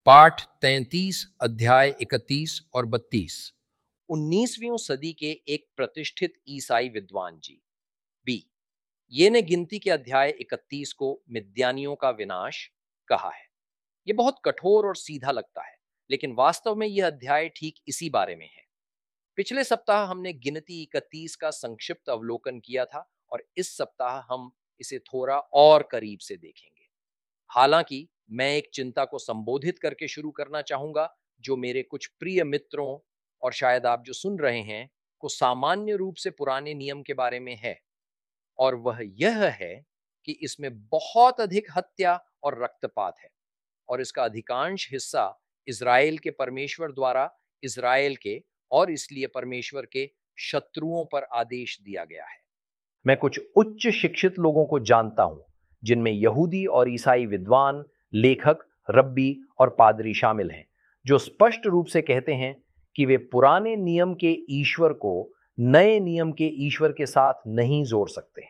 पाठ 33 अध्याय 31 और 32। 19वीं सदी के एक प्रतिष्ठित ईसाई विद्वान जी बी ये ने गिनती के अध्याय 31 को मिद्यानियों का विनाश कहा है। ये बहुत कठोर और सीधा लगता है, लेकिन वास्तव में यह अध्याय ठीक इसी बारे में है। पिछले सप्ताह हमने गिनती 31 का संक्षिप्त अवलोकन किया था और इस सप्ताह हम इसे थोड़ा और करीब से देखेंगे। हालांकि मैं एक चिंता को संबोधित करके शुरू करना चाहूंगा, जो मेरे कुछ प्रिय मित्रों और शायद आप जो सुन रहे हैं को सामान्य रूप से पुराने नियम के बारे में है, और वह यह है कि इसमें बहुत अधिक हत्या और रक्तपात है, और इसका अधिकांश हिस्सा इज़राइल के परमेश्वर द्वारा इज़राइल के और इसलिए परमेश्वर के शत्रुओं पर आदेश दिया गया है। मैं कुछ उच्च शिक्षित लोगों को जानता हूं, जिनमें यहूदी और ईसाई विद्वान, लेखक, रब्बी और पादरी शामिल हैं, जो स्पष्ट रूप से कहते हैं कि वे पुराने नियम के ईश्वर को नए नियम के ईश्वर के साथ नहीं जोड़ सकते।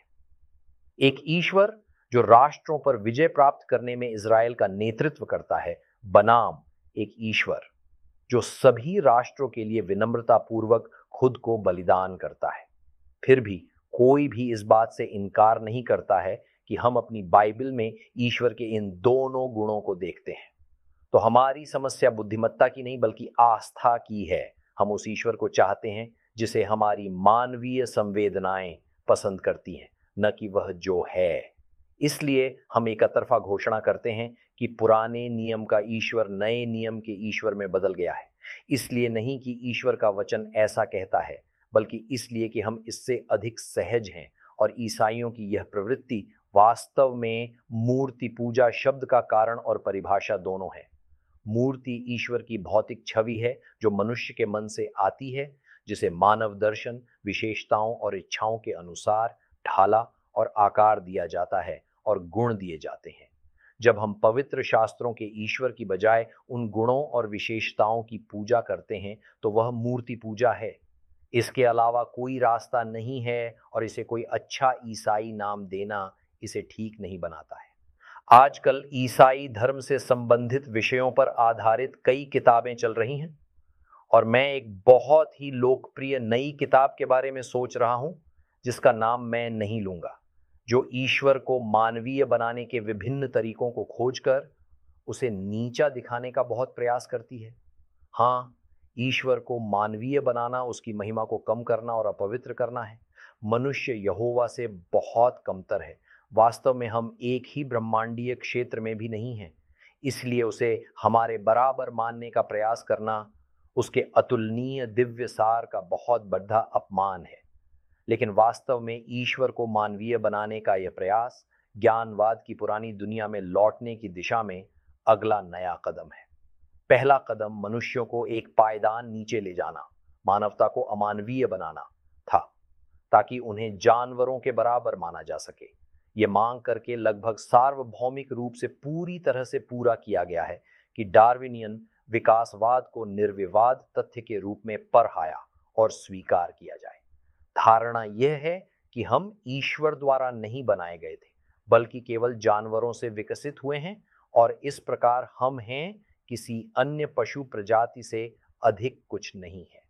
एक ईश्वर जो राष्ट्रों पर विजय प्राप्त करने में इज़राइल का नेतृत्व करता है, बनाम एक ईश्वर जो सभी राष्ट्रों के लिए विनम्रता पूर्वक खुद को बलिदान करता है। फिर भी कोई भी इस बात से इनकार नहीं करता है कि हम अपनी बाइबल में ईश्वर के इन दोनों गुणों को देखते हैं। तो हमारी समस्या बुद्धिमत्ता की नहीं बल्कि आस्था की है। हम उस ईश्वर को चाहते हैं जिसे हमारी मानवीय संवेदनाएं पसंद करती हैं, न कि वह जो है। इसलिए हम एक तरफा घोषणा करते हैं कि पुराने नियम का ईश्वर नए नियम के ईश्वर में बदल गया है। इसलिए नहीं कि ईश्वर का वचन ऐसा कहता है, बल्कि इसलिए कि हम इससे अधिक सहज हैं। और ईसाइयों की यह प्रवृत्ति वास्तव में मूर्ति पूजा शब्द का कारण और परिभाषा दोनों है। मूर्ति ईश्वर की भौतिक छवि है जो मनुष्य के मन से आती है, जिसे मानव दर्शन, विशेषताओं और इच्छाओं के अनुसार ढाला और आकार दिया जाता है और गुण दिए जाते हैं। जब हम पवित्र शास्त्रों के ईश्वर की बजाय उन गुणों और विशेषताओं की पूजा करते हैं, तो वह मूर्ति पूजा है। इसके अलावा कोई रास्ता नहीं है, और इसे कोई अच्छा ईसाई नाम देना इसे ठीक नहीं बनाता है। आजकल ईसाई धर्म से संबंधित विषयों पर आधारित कई किताबें चल रही हैं, और मैं एक बहुत ही लोकप्रिय नई किताब के बारे में सोच रहा हूं, जिसका नाम मैं नहीं लूंगा, जो ईश्वर को मानवीय बनाने के विभिन्न तरीकों को खोजकर उसे नीचा दिखाने का बहुत प्रयास करती है। हाँ, ईश्वर को मानवीय बनाना उसकी महिमा को कम करना और अपवित्र करना है। मनुष्य यहोवा से बहुत कमतर है। वास्तव में हम एक ही ब्रह्मांडीय क्षेत्र में भी नहीं हैं। इसलिए उसे हमारे बराबर मानने का प्रयास करना उसके अतुलनीय दिव्य सार का बहुत बड़ा अपमान है। लेकिन वास्तव में ईश्वर को मानवीय बनाने का यह प्रयास ज्ञानवाद की पुरानी दुनिया में लौटने की दिशा में अगला नया कदम है। पहला कदम मनुष्यों को एक पायदान नीचे ले जाना, मानवता को अमानवीय बनाना था, ताकि उन्हें जानवरों के बराबर माना जा सके। यह मांग करके लगभग सार्वभौमिक रूप से पूरी तरह से पूरा किया गया है कि डार्विनियन विकासवाद को निर्विवाद तथ्य के रूप में परहाया और स्वीकार किया जाए। धारणा यह है कि हम ईश्वर द्वारा नहीं बनाए गए थे, बल्कि केवल जानवरों से विकसित हुए हैं, और इस प्रकार हम हैं किसी अन्य पशु प्रजाति से अधिक कुछ नहीं है।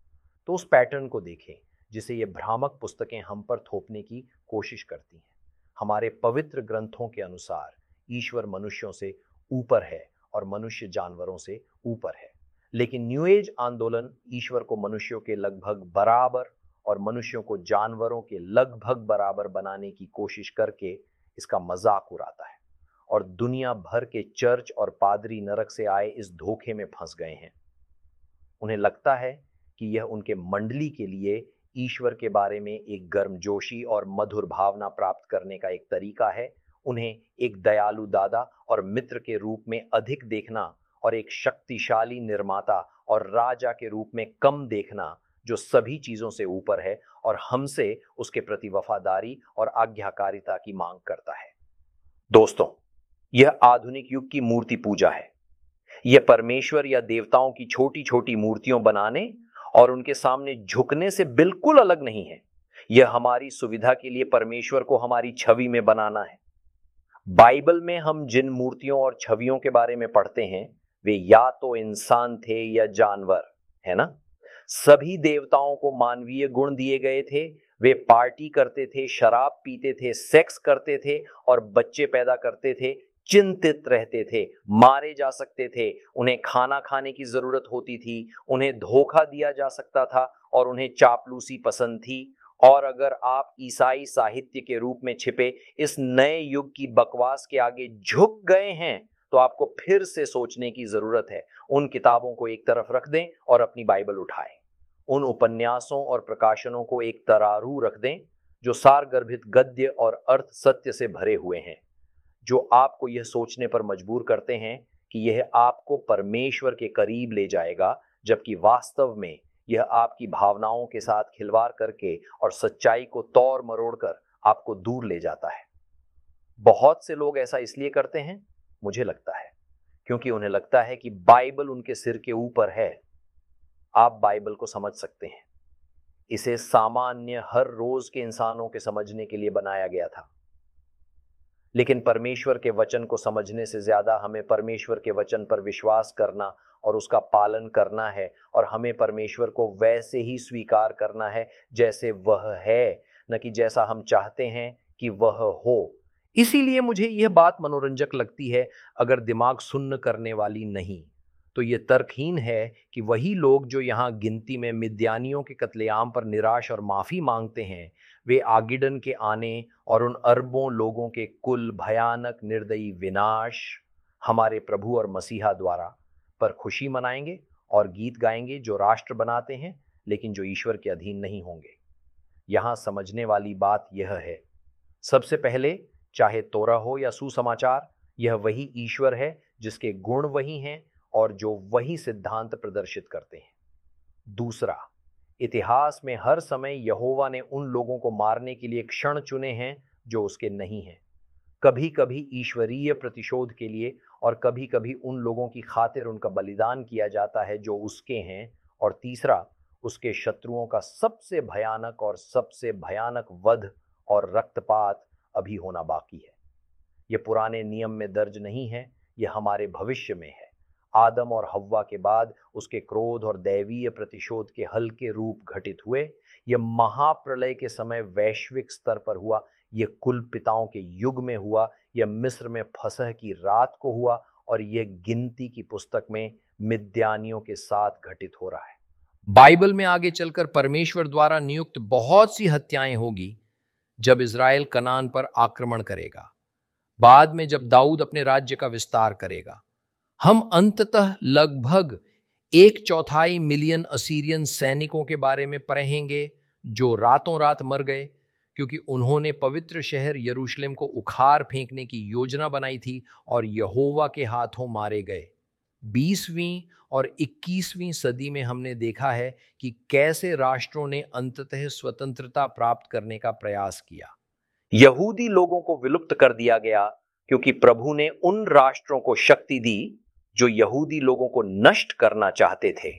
तो उस पैटर्न को देखें जिसे ये भ्रामक पुस्तकें हम पर थोपने की कोशिश करती हैं। हमारे पवित्र ग्रंथों के अनुसार ईश्वर मनुष्यों से ऊपर है और मनुष्य जानवरों से ऊपर है। लेकिन न्यू एज आंदोलन ईश्वर को मनुष्यों के लगभग बराबर और मनुष्यों को जानवरों के लगभग बराबर बनाने की कोशिश करके इसका मजाक उड़ाता है, और दुनिया भर के चर्च और पादरी नरक से आए इस धोखे में फंस गए हैं। उन्हें लगता है कि यह उनके मंडली के लिए ईश्वर के बारे में एक गर्मजोशी और मधुर भावना प्राप्त करने का एक तरीका है। उन्हें एक दयालु दादा और मित्र के रूप में अधिक देखना, और एक शक्तिशाली निर्माता और राजा के रूप में कम देखना, जो सभी चीजों से ऊपर है और हमसे उसके प्रति वफादारी और आज्ञाकारिता की मांग करता है। दोस्तों, यह आधुनिक युग की मूर्ति पूजा है। यह परमेश्वर या देवताओं की छोटी छोटी मूर्तियों बनाने और उनके सामने झुकने से बिल्कुल अलग नहीं है। यह हमारी सुविधा के लिए परमेश्वर को हमारी छवि में बनाना है। बाइबल में हम जिन मूर्तियों और छवियों के बारे में पढ़ते हैं, वे या तो इंसान थे या जानवर, है ना। सभी देवताओं को मानवीय गुण दिए गए थे। वे पार्टी करते थे, शराब पीते थे, सेक्स करते थे और बच्चे पैदा करते थे, चिंतित रहते थे, मारे जा सकते थे, उन्हें खाना खाने की जरूरत होती थी, उन्हें धोखा दिया जा सकता था और उन्हें चापलूसी पसंद थी। और अगर आप ईसाई साहित्य के रूप में छिपे इस नए युग की बकवास के आगे झुक गए हैं तो आपको फिर से सोचने की जरूरत है। उन किताबों को एक तरफ रख दें और अपनी बाइबल उठाएं। उन उपन्यासों और प्रकाशनों को एक तरारू रख दें जो सारगर्भित गद्य और अर्थ सत्य से भरे हुए हैं, जो आपको यह सोचने पर मजबूर करते हैं कि यह आपको परमेश्वर के करीब ले जाएगा, जबकि वास्तव में यह आपकी भावनाओं के साथ खिलवाड़ करके और सच्चाई को तोड़ मरोड़ कर आपको दूर ले जाता है। बहुत से लोग ऐसा इसलिए करते हैं, मुझे लगता है, क्योंकि उन्हें लगता है कि बाइबल उनके सिर के ऊपर है। आप बाइबल को समझ सकते हैं। इसे सामान्य हर रोज के इंसानों के समझने के लिए बनाया गया था। लेकिन परमेश्वर के वचन को समझने से ज्यादा हमें परमेश्वर के वचन पर विश्वास करना और उसका पालन करना है, और हमें परमेश्वर को वैसे ही स्वीकार करना है जैसे वह है, न कि जैसा हम चाहते हैं कि वह हो। इसीलिए मुझे यह बात मनोरंजक लगती है, अगर दिमाग सुन्न करने वाली नहीं, तो यह तर्कहीन है कि वही लोग जो यहाँ गिनती में मिद्यानियों के कत्लेआम पर निराश और माफी मांगते हैं, वे आगिडन के आने और उन अरबों लोगों के कुल भयानक निर्दयी विनाश हमारे प्रभु और मसीहा द्वारा पर खुशी मनाएंगे और गीत गाएंगे, जो राष्ट्र बनाते हैं लेकिन जो ईश्वर के अधीन नहीं होंगे। यहां समझने वाली बात यह है, सबसे पहले चाहे तोरा हो या सुसमाचार, यह वही ईश्वर है जिसके गुण वही हैं और जो वही सिद्धांत प्रदर्शित करते हैं। दूसरा, इतिहास में हर समय यहोवा ने उन लोगों को मारने के लिए क्षण चुने हैं जो उसके नहीं हैं, कभी कभी ईश्वरीय प्रतिशोध के लिए और कभी कभी उन लोगों की खातिर उनका बलिदान किया जाता है जो उसके हैं। और तीसरा, उसके शत्रुओं का सबसे भयानक और सबसे भयानक वध और रक्तपात अभी होना बाकी है। यह पुराने नियम में दर्ज नहीं है, यह हमारे भविष्य में है। आदम और हव्वा के बाद उसके क्रोध और दैवीय प्रतिशोध के हल्के रूप घटित हुए। यह महाप्रलय के समय वैश्विक स्तर पर हुआ, यह कुल पिताओं के युग में हुआ, यह मिस्र में फसह की रात को हुआ, और यह गिनती की पुस्तक में मिद्यानियों के साथ घटित हो रहा है। बाइबल में आगे चलकर परमेश्वर द्वारा नियुक्त बहुत सी हत्याएं होगी जब इज़राइल कनान पर आक्रमण करेगा, बाद में जब दाऊद अपने राज्य का विस्तार करेगा। हम अंततः लगभग 1/4 मिलियन असीरियन सैनिकों के बारे में पढ़ेंगे जो रातों रात मर गए क्योंकि उन्होंने पवित्र शहर यरूशलेम को उखाड़ फेंकने की योजना बनाई थी और यहोवा के हाथों मारे गए। 20वीं और 21वीं सदी में हमने देखा है कि कैसे राष्ट्रों ने अंततः स्वतंत्रता प्राप्त करने का प्रयास किया। यहूदी लोगों को विलुप्त कर दिया गया क्योंकि प्रभु ने उन राष्ट्रों को शक्ति दी जो यहूदी लोगों को नष्ट करना चाहते थे।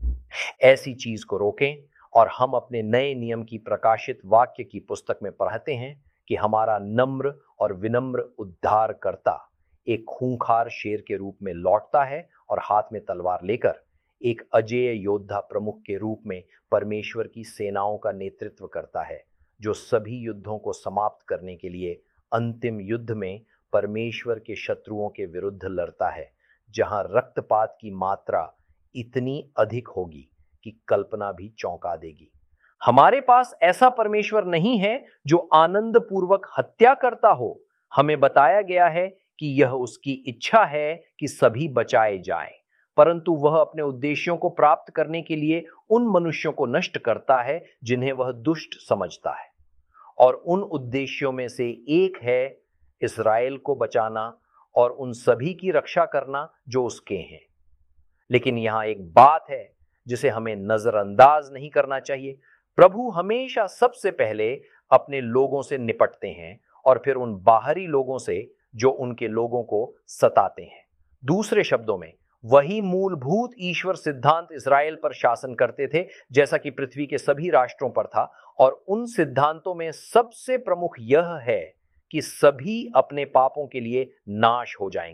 ऐसी चीज को रोकें, और हम अपने नए नियम की प्रकाशित वाक्य की पुस्तक में पढ़ते हैं कि हमारा नम्र और विनम्र उद्धारकर्ता एक खूंखार शेर के रूप में लौटता है और हाथ में तलवार लेकर एक अजेय योद्धा प्रमुख के रूप में परमेश्वर की सेनाओं का नेतृत्व करता है, जो सभी युद्धों को समाप्त करने के लिए अंतिम युद्ध में परमेश्वर के शत्रुओं के विरुद्ध लड़ता है, जहां रक्तपात की मात्रा इतनी अधिक होगी कि कल्पना भी चौंका देगी। हमारे पास ऐसा परमेश्वर नहीं है जो आनंद पूर्वक हत्या करता हो। हमें बताया गया है कि यह उसकी इच्छा है कि सभी बचाए जाएं, परंतु वह अपने उद्देश्यों को प्राप्त करने के लिए उन मनुष्यों को नष्ट करता है जिन्हें वह दुष्ट समझता है। और उन उद्देश्यों में से एक है इस्राएल को बचाना और उन सभी की रक्षा करना जो उसके हैं। लेकिन यहां एक बात है जिसे हमें नजरअंदाज नहीं करना चाहिए। प्रभु हमेशा सबसे पहले अपने लोगों से निपटते हैं और फिर उन बाहरी लोगों से जो उनके लोगों को सताते हैं। दूसरे शब्दों में, वही मूलभूत ईश्वर सिद्धांत इस्राएल पर शासन करते थे जैसा कि पृथ्वी के सभी राष्ट्रों पर था, और उन सिद्धांतों में सबसे प्रमुख यह है कि सभी अपने पापों के लिए नाश हो जाएंगे।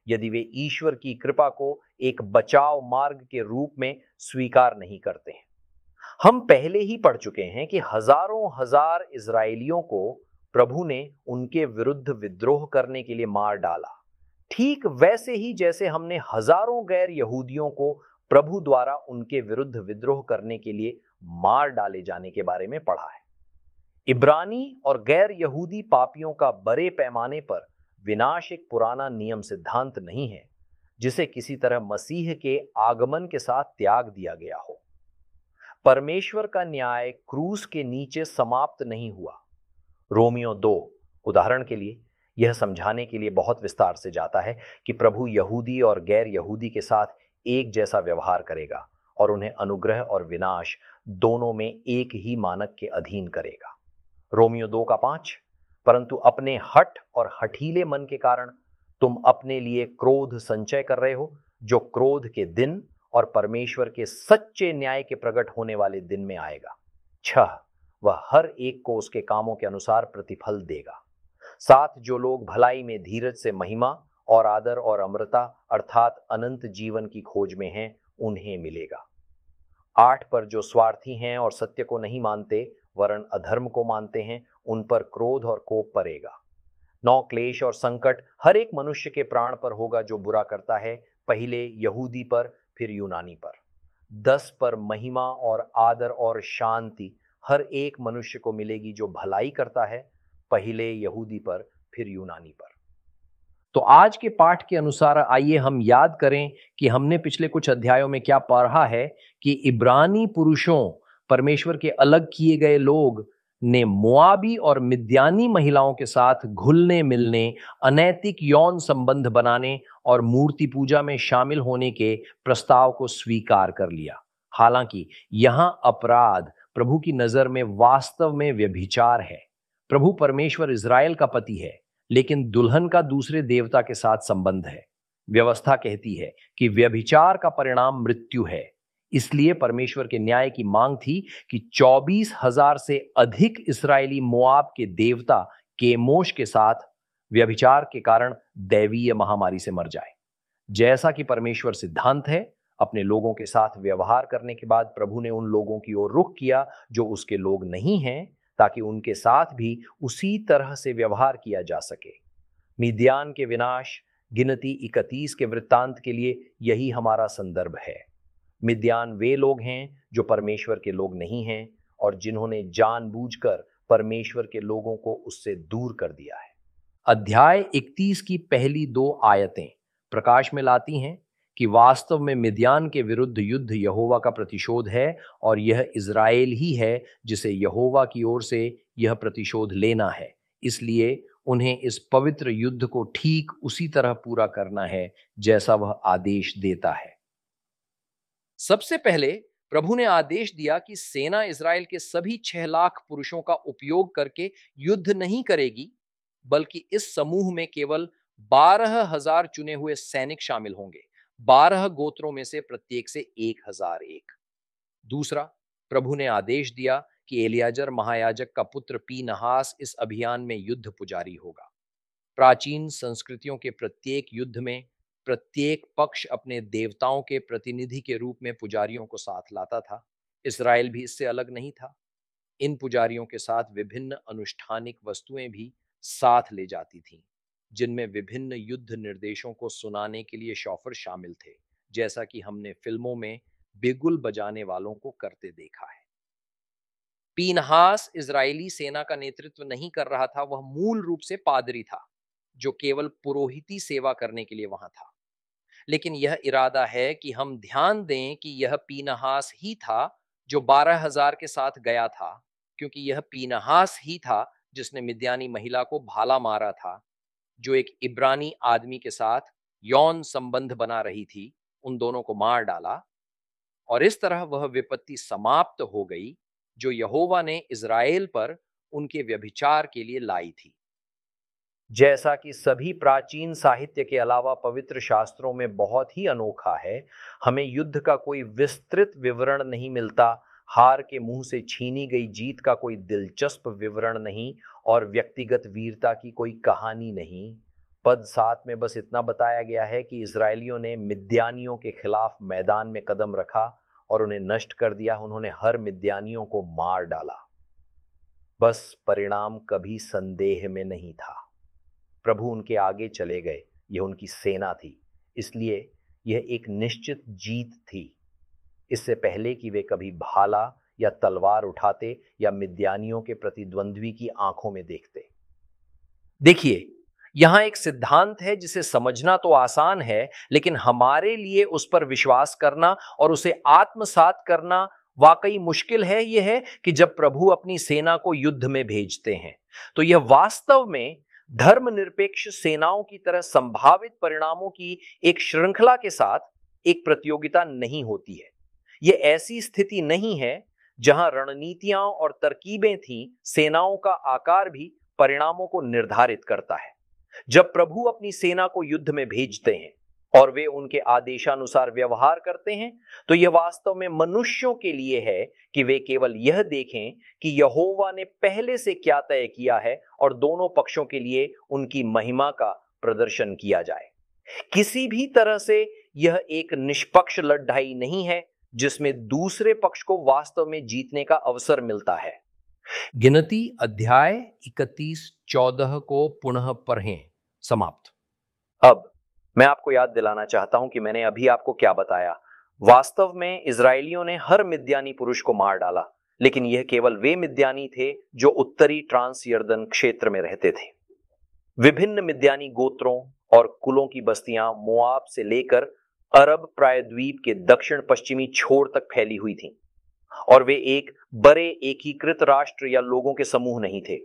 यदि वे ईश्वर की कृपा को एक बचाव मार्ग के रूप में स्वीकार नहीं करते हैं। हम पहले ही पढ़ चुके हैं कि हजारों हजार इजरायलियों को प्रभु ने उनके विरुद्ध विद्रोह करने के लिए मार डाला, ठीक वैसे ही जैसे हमने हजारों गैर यहूदियों को प्रभु द्वारा उनके विरुद्ध विद्रोह करने के लिए मार डाले जाने के बारे में पढ़ा है। इब्रानी और गैर यहूदी पापियों का बड़े पैमाने पर विनाश एक पुराना नियम सिद्धांत नहीं है जिसे किसी तरह मसीह के आगमन के साथ त्याग दिया गया हो। परमेश्वर का न्याय क्रूस के नीचे समाप्त नहीं हुआ। रोमियो 2 उदाहरण के लिए यह समझाने के लिए बहुत विस्तार से जाता है कि प्रभु यहूदी और गैर यहूदी के साथ एक जैसा व्यवहार करेगा और उन्हें अनुग्रह और विनाश दोनों में एक ही मानक के अधीन करेगा। रोमियो 2 का 5, परंतु अपने हठ और हठीले मन के कारण तुम अपने लिए क्रोध संचय कर रहे हो, जो क्रोध के दिन और परमेश्वर के सच्चे न्याय के प्रकट होने वाले दिन में आएगा। 6, वह हर एक को उसके कामों के अनुसार प्रतिफल देगा। 7, जो लोग भलाई में धीरज से महिमा और आदर और अमरता अर्थात अनंत जीवन की खोज में हैं, उन्हें मिलेगा। 8, पर जो स्वार्थी हैं और सत्य को नहीं मानते वरन अधर्म को मानते हैं, उन पर क्रोध और कोप पड़ेगा। 9, क्लेश और संकट हर एक मनुष्य के प्राण पर होगा जो बुरा करता है, पहले यहूदी पर फिर यूनानी पर। 10, पर महिमा और आदर और शांति हर एक मनुष्य को मिलेगी जो भलाई करता है, पहले यहूदी पर फिर यूनानी पर। तो आज के पाठ के अनुसार आइए हम याद करें कि हमने पिछले कुछ अध्यायों में क्या पढ़ा है कि इब्रानी पुरुषों, परमेश्वर के अलग किए गए लोग ने मोआबी और मिद्यानी महिलाओं के साथ घुलने मिलने, अनैतिक यौन संबंध बनाने और मूर्ति पूजा में शामिल होने के प्रस्ताव को स्वीकार कर लिया। हालांकि यहां अपराध प्रभु की नजर में वास्तव में व्यभिचार है। प्रभु परमेश्वर इज़राइल का पति है, लेकिन दुल्हन का दूसरे देवता के साथ संबंध है। व्यवस्था कहती है कि व्यभिचार का परिणाम मृत्यु है। इसलिए परमेश्वर के न्याय की मांग थी कि 24,000 से अधिक इस्राएली मोआब के देवता केमोश के साथ व्यभिचार के कारण दैवीय महामारी से मर जाए। जैसा कि परमेश्वर सिद्धांत है, अपने लोगों के साथ व्यवहार करने के बाद प्रभु ने उन लोगों की ओर रुख किया जो उसके लोग नहीं हैं, ताकि उनके साथ भी उसी तरह से व्यवहार किया जा सके। मिद्यान के विनाश गिनती 31 के वृत्तांत के लिए यही हमारा संदर्भ है। मिद्यान वे लोग हैं जो परमेश्वर के लोग नहीं हैं और जिन्होंने जानबूझकर परमेश्वर के लोगों को उससे दूर कर दिया है। अध्याय 31 की पहली 2 आयतें प्रकाश में लाती हैं कि वास्तव में मिद्यान के विरुद्ध युद्ध यहोवा का प्रतिशोध है और यह इज़राइल ही है जिसे यहोवा की ओर से यह प्रतिशोध लेना है। इसलिए उन्हें इस पवित्र युद्ध को ठीक उसी तरह पूरा करना है जैसा वह आदेश देता है। सबसे पहले प्रभु ने आदेश दिया कि सेना इज़राइल के सभी 6 लाख पुरुषों का उपयोग करके युद्ध नहीं करेगी, बल्कि इस समूह में केवल 12,000 चुने हुए सैनिक शामिल होंगे, 12 गोत्रों में से प्रत्येक से 1,001। दूसरा, प्रभु ने आदेश दिया कि एलियाजर महायाजक का पुत्र पीनहास इस अभियान में युद्ध पुजारी होगा। प्राचीन संस्कृतियों के प्रत्येक युद्ध में प्रत्येक पक्ष अपने देवताओं के प्रतिनिधि के रूप में पुजारियों को साथ लाता था। इस्राएल भी इससे अलग नहीं था। इन पुजारियों के साथ विभिन्न अनुष्ठानिक वस्तुएं भी साथ ले जाती थीं, जिनमें विभिन्न युद्ध निर्देशों को सुनाने के लिए शॉफर शामिल थे, जैसा कि हमने फिल्मों में बिगुल बजाने वालों को करते देखा है। पीनहास इजरायली सेना का नेतृत्व नहीं कर रहा था, वह मूल रूप से पादरी था जो केवल पुरोहिती सेवा करने के लिए वहां था। लेकिन यह इरादा है कि हम ध्यान दें कि यह पीनहास ही था जो 12,000 के साथ गया था, क्योंकि यह पीनहास ही था जिसने मिद्यानी महिला को भाला मारा था, जो एक इब्रानी आदमी के साथ यौन संबंध बना रही थी। उन दोनों को मार डाला और इस तरह वह विपत्ति समाप्त हो गई जो यहोवा ने इज़राइल पर उनके व्यभिचार के लिए लाई थी। जैसा कि सभी प्राचीन साहित्य के अलावा पवित्र शास्त्रों में बहुत ही अनोखा है, हमें युद्ध का कोई विस्तृत विवरण नहीं मिलता, हार के मुंह से छीनी गई जीत का कोई दिलचस्प विवरण नहीं और व्यक्तिगत वीरता की कोई कहानी नहीं। पद 7 में बस इतना बताया गया है कि इजरायलियों ने मिद्यानियों के खिलाफ मैदान में कदम रखा और उन्हें नष्ट कर दिया। उन्होंने हर मिद्यानियों को मार डाला। बस परिणाम कभी संदेह में नहीं था। प्रभु उनके आगे चले गए। यह उनकी सेना थी, इसलिए यह एक निश्चित जीत थी। इससे पहले कि वे कभी भाला या तलवार उठाते या मिद्यानियों के प्रतिद्वंद्वी की आंखों में देखते। देखिए, यहां एक सिद्धांत है जिसे समझना तो आसान है, लेकिन हमारे लिए उस पर विश्वास करना और उसे आत्मसात करना वाकई मुश्किल है। यह है कि जब प्रभु अपनी सेना को युद्ध में भेजते हैं तो यह वास्तव में धर्मनिरपेक्ष सेनाओं की तरह संभावित परिणामों की एक श्रृंखला के साथ एक प्रतियोगिता नहीं होती है। यह ऐसी स्थिति नहीं है जहां रणनीतियां और तरकीबें थीं। सेनाओं का आकार भी परिणामों को निर्धारित करता है। जब प्रभु अपनी सेना को युद्ध में भेजते हैं और वे उनके आदेशानुसार व्यवहार करते हैं तो यह वास्तव में मनुष्यों के लिए है कि वे केवल यह देखें कि यहोवा ने पहले से क्या तय किया है और दोनों पक्षों के लिए उनकी महिमा का प्रदर्शन किया जाए। किसी भी तरह से यह एक निष्पक्ष लड़ाई नहीं है जिसमें दूसरे पक्ष को वास्तव में जीतने का अवसर मिलता है। गिनती अध्याय 31-14 को पुनः पढ़ें। समाप्त। अब मैं आपको याद दिलाना चाहता हूं कि मैंने अभी आपको क्या बताया। वास्तव में इजरायलियों ने हर मिद्यानी पुरुष को मार डाला, लेकिन यह केवल वे मिद्यानी थे जो उत्तरी ट्रांस यर्दन क्षेत्र में रहते थे। विभिन्न मिद्यानी गोत्रों और कुलों की बस्तियां मोआब से लेकर अरब प्रायद्वीप के दक्षिण पश्चिमी छोर तक फैली हुई थीं, और वे एक बड़े एकीकृत राष्ट्र या लोगों के समूह नहीं थे।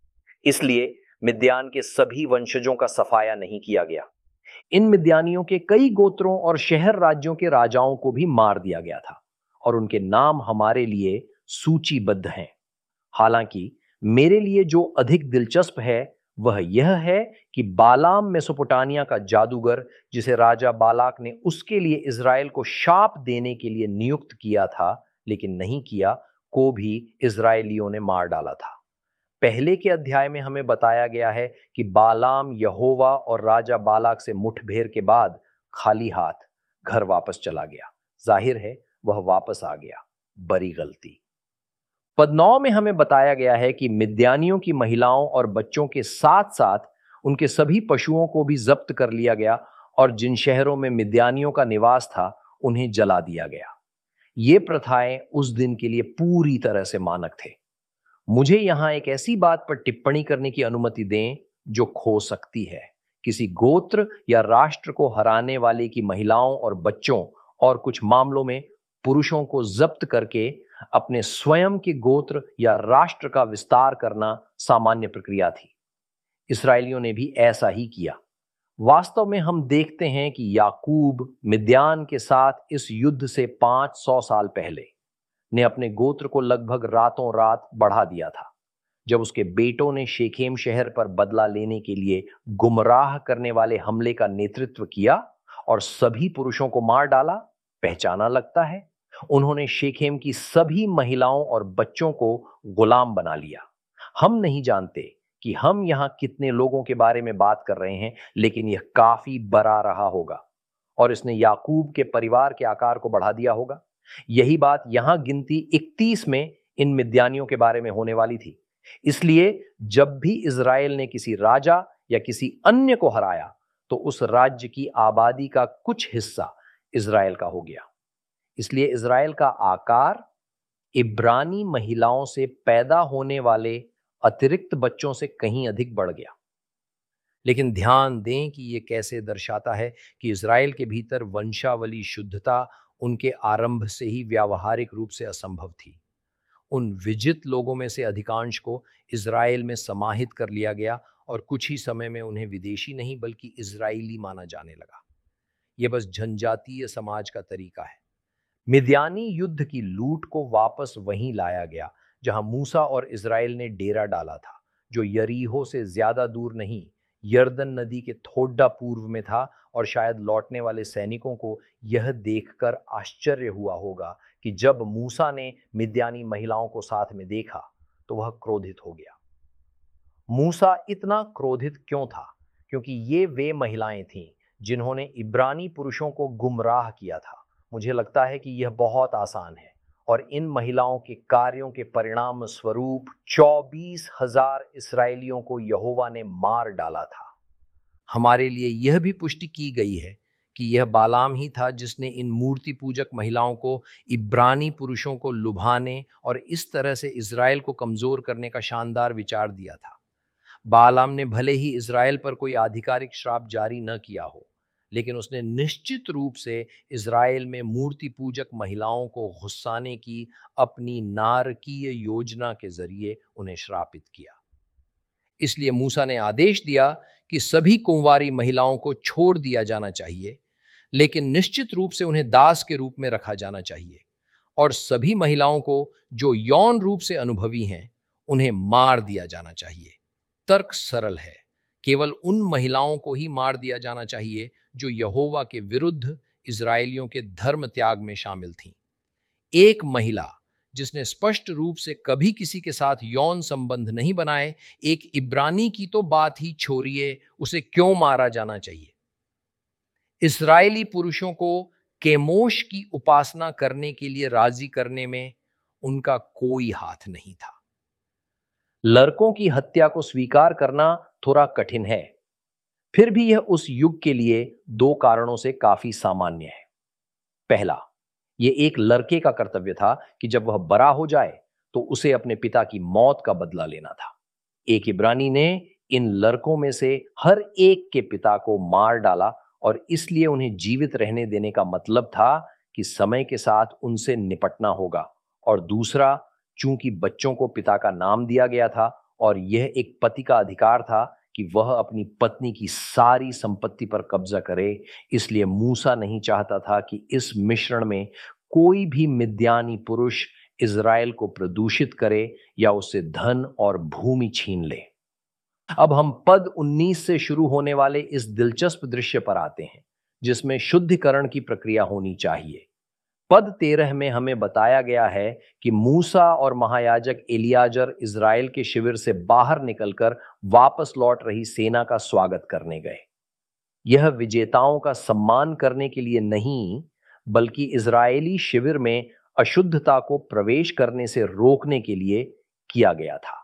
इसलिए मिद्यान के सभी वंशजों का सफाया नहीं किया गया। इन मिद्यानियों के कई गोत्रों और शहर राज्यों के राजाओं को भी मार दिया गया था और उनके नाम हमारे लिए सूचीबद्ध हैं। हालांकि मेरे लिए जो अधिक दिलचस्प है वह यह है कि बालाम मेसोपोटामिया का जादूगर, जिसे राजा बालाक ने उसके लिए इजराइल को शाप देने के लिए नियुक्त किया था लेकिन नहीं किया, को भी इजरायलियों ने मार डाला था। पहले के अध्याय में हमें बताया गया है कि बालाम यहोवा और राजा बालाक से मुठभेड़ के बाद खाली हाथ घर वापस चला गया। जाहिर है वह वापस आ गया। बड़ी गलती। पद 9 में हमें बताया गया है कि मिद्यानियों की महिलाओं और बच्चों के साथ साथ उनके सभी पशुओं को भी जब्त कर लिया गया और जिन शहरों में मिद्यानियों का निवास था उन्हें जला दिया गया। ये प्रथाएं उस दिन के लिए पूरी तरह से मानक थे। मुझे यहां एक ऐसी बात पर टिप्पणी करने की अनुमति दें जो खो सकती है। किसी गोत्र या राष्ट्र को हराने वाले की महिलाओं और बच्चों और कुछ मामलों में पुरुषों को जब्त करके अपने स्वयं के गोत्र या राष्ट्र का विस्तार करना सामान्य प्रक्रिया थी। इस्राएलियों ने भी ऐसा ही किया। वास्तव में हम देखते हैं कि याकूब मिद्यान के साथ इस युद्ध से 500 साल पहले ने अपने गोत्र को लगभग रातों रात बढ़ा दिया था। जब उसके बेटों ने शेखेम शहर पर बदला लेने के लिए गुमराह करने वाले हमले का नेतृत्व किया और सभी पुरुषों को मार डाला, पहचाना लगता है उन्होंने शेखेम की सभी महिलाओं और बच्चों को गुलाम बना लिया। हम नहीं जानते कि हम यहां कितने लोगों के बारे में बात कर रहे हैं, लेकिन यह काफी बड़ा रहा होगा और इसने याकूब के परिवार के आकार को बढ़ा दिया होगा। यही बात यहां गिनती 31 में इन मिद्यानियों के बारे में होने वाली थी। इसलिए जब भी इजराइल ने किसी राजा या किसी अन्य को हराया तो उस राज्य की आबादी का कुछ हिस्सा इजराइल का हो गया। इसलिए इजराइल का आकार इब्रानी महिलाओं से पैदा होने वाले अतिरिक्त बच्चों से कहीं अधिक बढ़ गया। लेकिन ध्यान दें कि यह कैसे दर्शाता है कि इजराइल के भीतर वंशावली शुद्धता उनके आरंभ से ही व्यावहारिक रूप से असंभव थी। उन विजित लोगों में से अधिकांश को इजराइल में समाहित कर लिया गया और कुछ ही समय में उन्हें विदेशी नहीं बल्कि इजराइली माना जाने लगा। यह बस जनजातीय समाज का तरीका है। मिद्यानी युद्ध की लूट को वापस वहीं लाया गया जहां मूसा और इजराइल ने डेरा डाला था, जो यरीहो से ज्यादा दूर नहीं, यर्दन नदी के थोड़ा पूर्व में था। और शायद लौटने वाले सैनिकों को यह देखकर आश्चर्य हुआ होगा कि जब मूसा ने मिद्यानी महिलाओं को साथ में देखा तो वह क्रोधित हो गया। मूसा इतना क्रोधित क्यों था? क्योंकि ये वे महिलाएं थीं जिन्होंने इब्रानी पुरुषों को गुमराह किया था। मुझे लगता है कि यह बहुत आसान है और इन महिलाओं के कार्यों के परिणाम स्वरूप 24,000 इसराइलियों को यहोवा ने मार डाला था। हमारे लिए यह भी पुष्टि की गई है कि यह बालाम ही था जिसने इन मूर्ति पूजक महिलाओं को इब्रानी पुरुषों को लुभाने और इस तरह से इज़राइल को कमजोर करने का शानदार विचार दिया था। बालाम ने भले ही इज़राइल पर कोई आधिकारिक श्राप जारी न किया हो, लेकिन उसने निश्चित रूप से इज़राइल में मूर्ति पूजक महिलाओं को गुस्साने की अपनी नारकीय योजना के जरिए उन्हें श्रापित किया। इसलिए मूसा ने आदेश दिया कि सभी कुंवारी महिलाओं को छोड़ दिया जाना चाहिए, लेकिन निश्चित रूप से उन्हें दास के रूप में रखा जाना चाहिए, और सभी महिलाओं को जो यौन रूप से अनुभवी हैं उन्हें मार दिया जाना चाहिए। तर्क सरल है, केवल उन महिलाओं को ही मार दिया जाना चाहिए जो यहोवा के विरुद्ध इजरायलियों के धर्म त्याग में शामिल थीं। एक महिला जिसने स्पष्ट रूप से कभी किसी के साथ यौन संबंध नहीं बनाए, एक इब्रानी की तो बात ही छोड़िए, उसे क्यों मारा जाना चाहिए? इस्राएली पुरुषों को केमोश की उपासना करने के लिए राजी करने में उनका कोई हाथ नहीं था। लड़कों की हत्या को स्वीकार करना थोड़ा कठिन है, फिर भी यह उस युग के लिए दो कारणों से काफी सामान्य है। पहला, यह एक लड़के का कर्तव्य था कि जब वह बड़ा हो जाए तो उसे अपने पिता की मौत का बदला लेना था। एक इब्रानी ने इन लड़कों में से हर एक के पिता को मार डाला और इसलिए उन्हें जीवित रहने देने का मतलब था कि समय के साथ उनसे निपटना होगा। और दूसरा, चूंकि बच्चों को पिता का नाम दिया गया था और यह एक पति का अधिकार था कि वह अपनी पत्नी की सारी संपत्ति पर कब्जा करे, इसलिए मूसा नहीं चाहता था कि इस मिश्रण में कोई भी मिद्यानी पुरुष इज़राइल को प्रदूषित करे या उससे धन और भूमि छीन ले। अब हम पद 19 से शुरू होने वाले इस दिलचस्प दृश्य पर आते हैं जिसमें शुद्धिकरण की प्रक्रिया होनी चाहिए। पद 13 में हमें बताया गया है कि मूसा और महायाजक एलियाजर इज़राइल के शिविर से बाहर निकलकर वापस लौट रही सेना का स्वागत करने गए। यह विजेताओं का सम्मान करने के लिए नहीं, बल्कि इज़राइली शिविर में अशुद्धता को प्रवेश करने से रोकने के लिए किया गया था।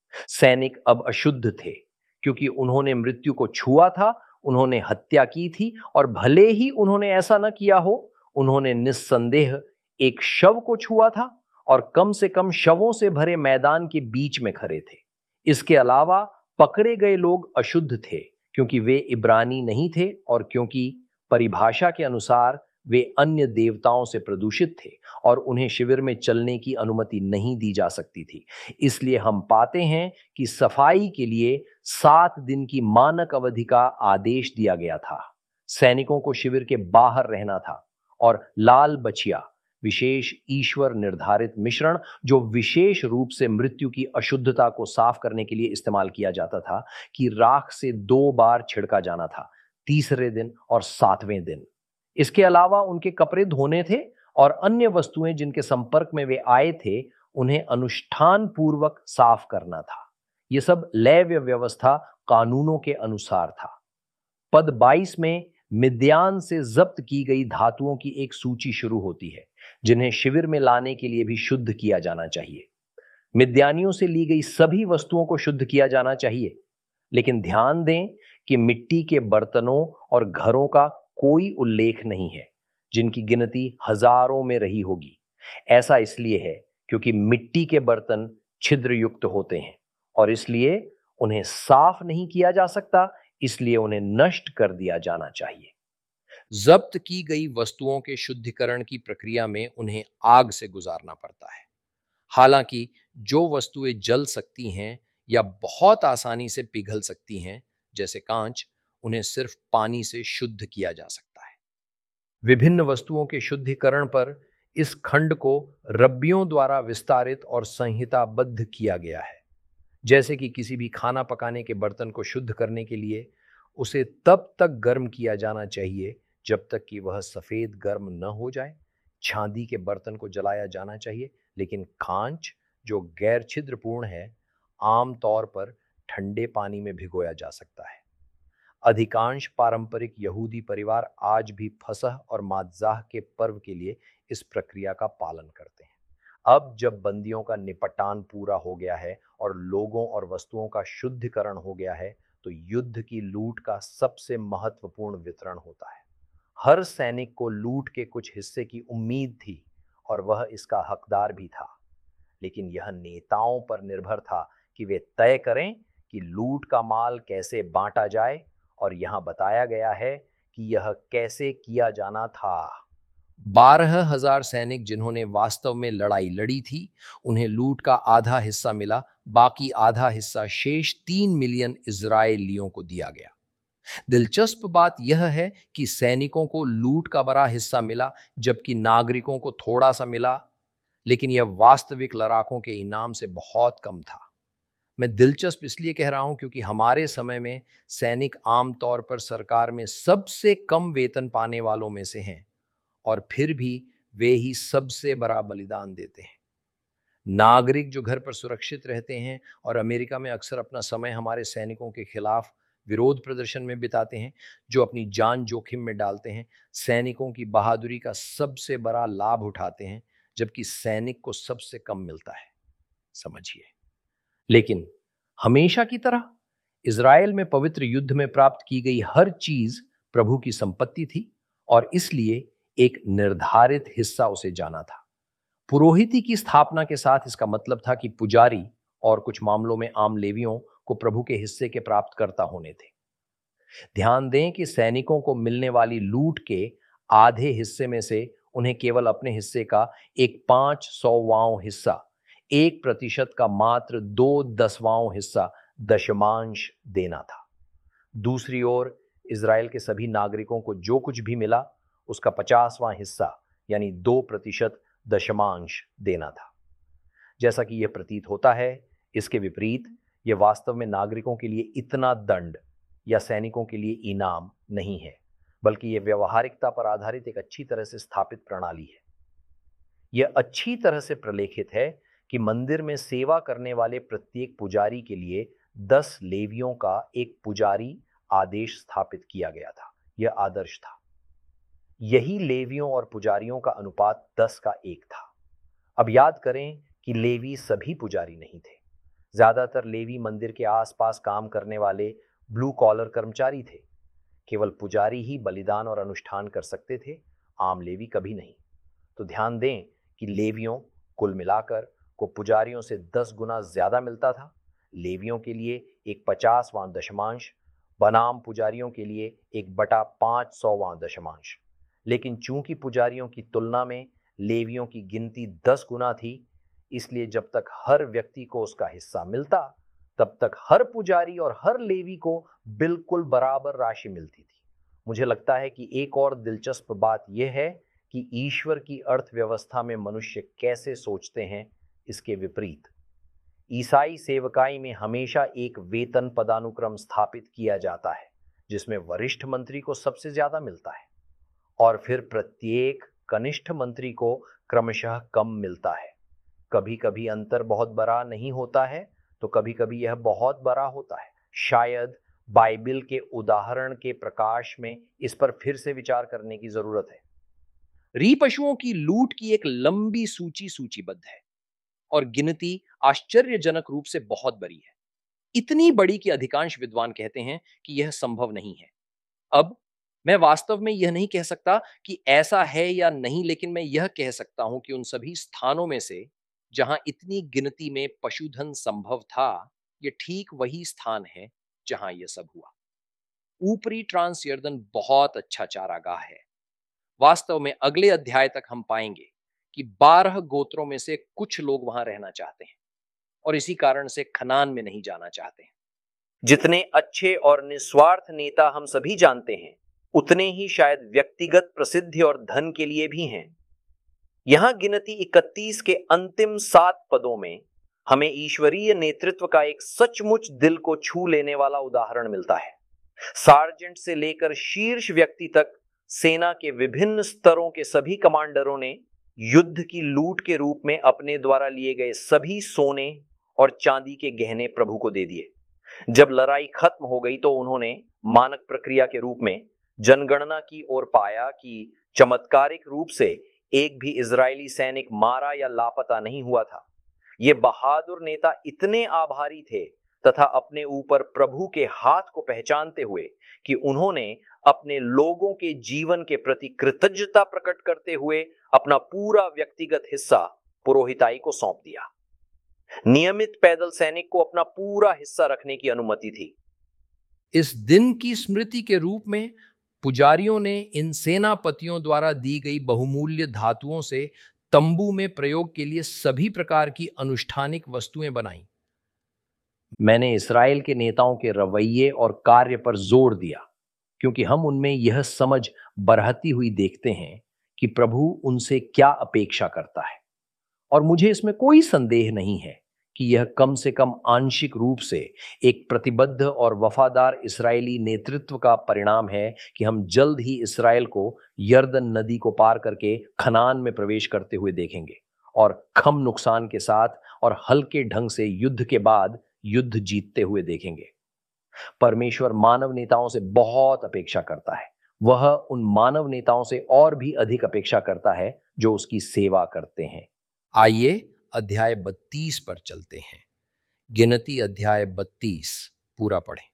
सैनिक अब अशुद्ध थे क्योंकि उन्होंने मृत्यु को छुआ था, उन्होंने हत्या की थी, और भले ही उन्होंने ऐसा न किया हो, उन्होंने निस्संदेह एक शव को छुआ था और कम से कम शवों से भरे मैदान के बीच में खड़े थे। इसके अलावा पकड़े गए लोग अशुद्ध थे क्योंकि वे इब्रानी नहीं थे और क्योंकि परिभाषा के अनुसार वे अन्य देवताओं से प्रदूषित थे और उन्हें शिविर में चलने की अनुमति नहीं दी जा सकती थी। इसलिए हम पाते हैं कि सफाई के लिए 7 दिन की मानक अवधि का आदेश दिया गया था। सैनिकों को शिविर के बाहर रहना था और लाल बछिया, विशेष ईश्वर निर्धारित मिश्रण जो विशेष रूप से मृत्यु की अशुद्धता को साफ करने के लिए इस्तेमाल किया जाता था, कि राख से 2 बार छिड़का जाना था, तीसरे दिन और 7वें दिन। इसके अलावा उनके कपड़े धोने थे और अन्य वस्तुएं जिनके संपर्क में वे आए थे उन्हें अनुष्ठान पूर्वक साफ करना था। यह सब लेव्य व्यवस्था कानूनों के अनुसार था। पद 22 में मिद्यान से जब्त की गई धातुओं की एक सूची शुरू होती है जिन्हें शिविर में लाने के लिए भी शुद्ध किया जाना चाहिए। मिद्यानियों से ली गई सभी वस्तुओं को शुद्ध किया जाना चाहिए, लेकिन ध्यान दें कि मिट्टी के बर्तनों और घरों का कोई उल्लेख नहीं है जिनकी गिनती हजारों में रही होगी। ऐसा इसलिए है क्योंकि मिट्टी के बर्तन छिद्र युक्त होते हैं और इसलिए उन्हें साफ नहीं किया जा सकता, इसलिए उन्हें नष्ट कर दिया जाना चाहिए। जब्त की गई वस्तुओं के शुद्धिकरण की प्रक्रिया में उन्हें आग से गुजारना पड़ता है। हालांकि जो वस्तुएं जल सकती हैं या बहुत आसानी से पिघल सकती हैं, जैसे कांच, उन्हें सिर्फ पानी से शुद्ध किया जा सकता है। विभिन्न वस्तुओं के शुद्धिकरण पर इस खंड को रब्बियों द्वारा विस्तारित और संहिताबद्ध किया गया है। जैसे कि किसी भी खाना पकाने के बर्तन को शुद्ध करने के लिए उसे तब तक गर्म किया जाना चाहिए जब तक कि वह सफेद गर्म न हो जाए। चांदी के बर्तन को जलाया जाना चाहिए, लेकिन कांच जो गैर छिद्रपूर्ण है आम तौर पर ठंडे पानी में भिगोया जा सकता है। अधिकांश पारंपरिक यहूदी परिवार आज भी फसह और मातजाह के पर्व के लिए इस प्रक्रिया का पालन करते हैं। अब जब बंदियों का निपटान पूरा हो गया है और लोगों और वस्तुओं का शुद्धिकरण हो गया है, तो युद्ध की लूट का सबसे महत्वपूर्ण वितरण होता है। हर सैनिक को लूट के कुछ हिस्से की उम्मीद थी और वह इसका हकदार भी था, लेकिन यह नेताओं पर निर्भर था कि वे तय करें कि लूट का माल कैसे बांटा जाए, और यहां बताया गया है कि यह कैसे किया जाना था। 12,000 सैनिक जिन्होंने वास्तव में लड़ाई लड़ी थी, उन्हें लूट का आधा हिस्सा मिला, बाकी आधा हिस्सा शेष 3 मिलियन इजरायलियों को दिया गया। दिलचस्प बात यह है कि सैनिकों को लूट का बड़ा हिस्सा मिला जबकि नागरिकों को थोड़ा सा मिला, लेकिन यह वास्तविक लड़ाकों के इनाम से बहुत कम था। मैं दिलचस्प इसलिए कह रहा हूं क्योंकि हमारे समय में सैनिक आमतौर पर सरकार में सबसे कम वेतन पाने वालों में से हैं, और फिर भी वे ही सबसे बड़ा बलिदान देते हैं। नागरिक जो घर पर सुरक्षित रहते हैं और अमेरिका में अक्सर अपना समय हमारे सैनिकों के खिलाफ विरोध प्रदर्शन में बिताते हैं, जो अपनी जान जोखिम में डालते हैं, सैनिकों की बहादुरी का सबसे बड़ा लाभ उठाते हैं, जबकि सैनिक को सबसे कम मिलता है। समझिए। लेकिन हमेशा की तरह इज़राइल में पवित्र युद्ध में प्राप्त की गई हर चीज प्रभु की संपत्ति थी, और इसलिए एक निर्धारित हिस्सा उसे जाना था। पुरोहिती की स्थापना के साथ इसका मतलब था कि पुजारी और कुछ मामलों में आम लेवियों को प्रभु के हिस्से के प्राप्तकर्ता होने थे। ध्यान दें कि सैनिकों को मिलने वाली लूट के आधे हिस्से में से उन्हें केवल अपने हिस्से का 1/500वां हिस्सा, 1% का मात्र 2/10वां हिस्सा दशमांश देना था। दूसरी ओर इज़राइल के सभी नागरिकों को जो कुछ भी मिला उसका 50वां हिस्सा यानी 2% दशमांश देना था। जैसा कि यह प्रतीत होता है, इसके विपरीत यह वास्तव में नागरिकों के लिए इतना दंड या सैनिकों के लिए इनाम नहीं है, बल्कि यह व्यवहारिकता पर आधारित एक अच्छी तरह से स्थापित प्रणाली है। यह अच्छी तरह से प्रलेखित है कि मंदिर में सेवा करने वाले प्रत्येक पुजारी के लिए 10 लेवियों का एक पुजारी आदेश स्थापित किया गया था। यह आदर्श था। यही लेवियों और पुजारियों का अनुपात 10 का 1 था। अब याद करें कि लेवी सभी पुजारी नहीं थे। ज्यादातर लेवी मंदिर के आसपास काम करने वाले ब्लू कॉलर कर्मचारी थे। केवल पुजारी ही बलिदान और अनुष्ठान कर सकते थे, आम लेवी कभी नहीं। तो ध्यान दें कि लेवियों कुल मिलाकर को पुजारियों से 10 गुना ज्यादा मिलता था। लेवियों के लिए एक 50वां दशमांश, बनाम पुजारियों के लिए 1/500वां दशमांश। लेकिन चूंकि पुजारियों की तुलना में लेवियों की गिनती 10 गुना थी, इसलिए जब तक हर व्यक्ति को उसका हिस्सा मिलता, तब तक हर पुजारी और हर लेवी को बिल्कुल बराबर राशि मिलती थी। मुझे लगता है कि एक और दिलचस्प बात यह है कि ईश्वर की अर्थव्यवस्था में मनुष्य कैसे सोचते हैं, इसके विपरीत। ईसाई सेवकाई में हमेशा एक वेतन पदानुक्रम स्थापित किया जाता है, जिसमें वरिष्ठ मंत्री को सबसे ज्यादा मिलता है और फिर प्रत्येक कनिष्ठ मंत्री को क्रमशः कम मिलता है। कभी कभी अंतर बहुत बड़ा नहीं होता है, तो कभी कभी यह बहुत बड़ा होता है। शायद बाइबल के उदाहरण के प्रकाश में इस पर फिर से विचार करने की जरूरत है। पशुओं की लूट की एक लंबी सूची सूचीबद्ध है, और गिनती आश्चर्यजनक रूप से बहुत बड़ी है। इतनी बड़ी कि अधिकांश विद्वान कहते हैं कि यह संभव नहीं है। अब मैं वास्तव में यह नहीं कह सकता कि ऐसा है या नहीं, लेकिन मैं यह कह सकता हूं कि उन सभी स्थानों में से जहां इतनी गिनती में पशुधन संभव था, यह ठीक वही स्थान है जहां यह सब हुआ। ऊपरी ट्रांस यर्दन बहुत अच्छा चारागाह है। वास्तव में अगले अध्याय तक हम पाएंगे कि 12 गोत्रों में से कुछ लोग वहां रहना चाहते हैं और इसी कारण से खनान में नहीं जाना चाहते हैं। जितने अच्छे और निस्वार्थ नेता हम सभी जानते हैं, उतने ही शायद व्यक्तिगत प्रसिद्धि और धन के लिए भी हैं। यहां गिनती 31 के अंतिम 7 पदों में हमें ईश्वरीय नेतृत्व का एक सचमुच दिल को छू लेने वाला उदाहरण मिलता है। सार्जेंट से लेकर शीर्ष व्यक्ति तक सेना के विभिन्न स्तरों के सभी कमांडरों ने युद्ध की लूट के रूप में अपने द्वारा लिए गए सभी सोने और चांदी के गहने प्रभु को दे दिए। जब लड़ाई खत्म हो गई तो उन्होंने मानक प्रक्रिया के रूप में जनगणना की ओर पाया कि चमत्कारिक रूप से एक भी इजरायली सैनिक मारा या लापता नहीं हुआ था। ये बहादुर नेता इतने आभारी थे तथा अपने ऊपर प्रभु के हाथ को पहचानते हुए कि उन्होंने अपने लोगों के जीवन के प्रति कृतज्ञता प्रकट करते हुए अपना पूरा व्यक्तिगत हिस्सा पुरोहिताई को सौंप दिया। नियमित पैदल सैनिक को अपना पूरा हिस्सा रखने की अनुमति थी। इस दिन की स्मृति के रूप में पुजारियों ने इन सेनापतियों द्वारा दी गई बहुमूल्य धातुओं से तंबू में प्रयोग के लिए सभी प्रकार की अनुष्ठानिक वस्तुएं बनाई। मैंने इस्राएल के नेताओं के रवैये और कार्य पर जोर दिया क्योंकि हम उनमें यह समझ बरहती हुई देखते हैं कि प्रभु उनसे क्या अपेक्षा करता है। और मुझे इसमें कोई संदेह नहीं है कि यह कम से कम आंशिक रूप से एक प्रतिबद्ध और वफादार इस्राएली नेतृत्व का परिणाम है कि हम जल्द ही इस्राएल को यर्दन नदी को पार करके खनान में प्रवेश करते हुए देखेंगे और कम नुकसान के साथ और हल्के ढंग से युद्ध के बाद युद्ध जीतते हुए देखेंगे। परमेश्वर मानव नेताओं से बहुत अपेक्षा करता है। वह उन मानव नेताओं से और भी अधिक अपेक्षा करता है जो उसकी सेवा करते हैं। आइए अध्याय 32 पर चलते हैं। गिनती अध्याय 32 पूरा पढ़ें।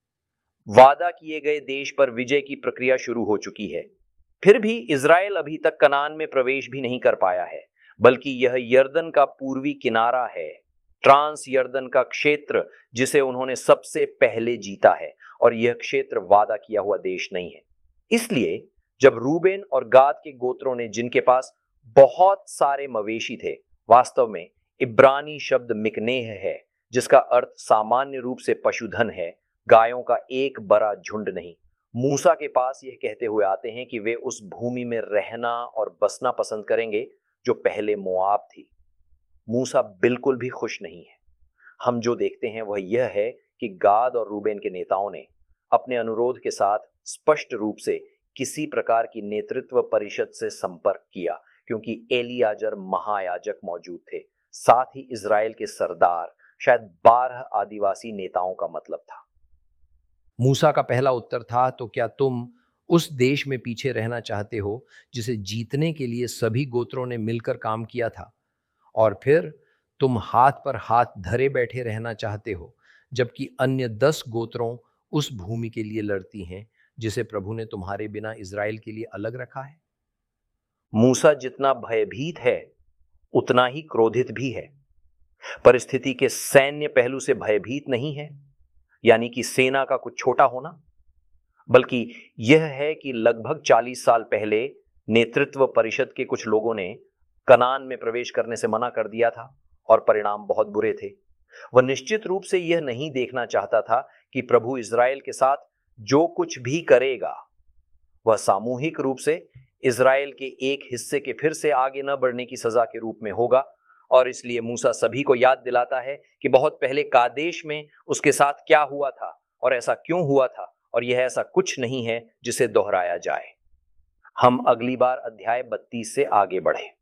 वादा किए गए देश पर विजय की प्रक्रिया शुरू हो चुकी है। फिर भी इजराइल अभी तक कनान में प्रवेश भी नहीं कर पाया है, बल्कि यह यर्दन का पूर्वी किनारा है, ट्रांस यर्दन का क्षेत्र जिसे उन्होंने सबसे पहले जीता है, और यह क्षेत्र वादा किया हुआ देश नहीं है। इसलिए जब रूबेन और गाद के गोत्रों ने, जिनके पास बहुत सारे मवेशी थे, वास्तव में इब्रानी शब्द मिकनेह है जिसका अर्थ सामान्य रूप से पशुधन है, गायों का एक बड़ा झुंड नहीं, मूसा के पास यह कहते हुए आते हैं कि वे उस भूमि में रहना और बसना पसंद करेंगे जो पहले मोआब थी। मूसा बिल्कुल भी खुश नहीं है। हम जो देखते हैं वह यह है कि गाद और रूबेन के नेताओं ने अपने अनुरोध के साथ स्पष्ट रूप से किसी प्रकार की नेतृत्व परिषद से संपर्क किया, क्योंकि एलियाजर महायाजक मौजूद थे, साथ ही इजराइल के सरदार, शायद 12 आदिवासी नेताओं का मतलब था। मूसा का पहला उत्तर था, तो क्या तुम उस देश में पीछे रहना चाहते हो जिसे जीतने के लिए सभी गोत्रों ने मिलकर काम किया था, और फिर तुम हाथ पर हाथ धरे बैठे रहना चाहते हो जबकि अन्य 10 गोत्रों उस भूमि के लिए लड़ती हैं जिसे प्रभु ने तुम्हारे बिना इजराइल के लिए अलग रखा है? मूसा जितना भयभीत है उतना ही क्रोधित भी है। परिस्थिति के सैन्य पहलू से भयभीत नहीं है, यानी कि सेना का कुछ छोटा होना, बल्कि यह है कि लगभग 40 साल पहले नेतृत्व परिषद के कुछ लोगों ने कनान में प्रवेश करने से मना कर दिया था और परिणाम बहुत बुरे थे। वह निश्चित रूप से यह नहीं देखना चाहता था कि प्रभु इजराइल के साथ जो कुछ भी करेगा वह सामूहिक रूप से इजराइल के एक हिस्से के फिर से आगे न बढ़ने की सजा के रूप में होगा। और इसलिए मूसा सभी को याद दिलाता है कि बहुत पहले कादेश में उसके साथ क्या हुआ था और ऐसा क्यों हुआ था, और यह ऐसा कुछ नहीं है जिसे दोहराया जाए। हम अगली बार अध्याय 32 से आगे बढ़ें।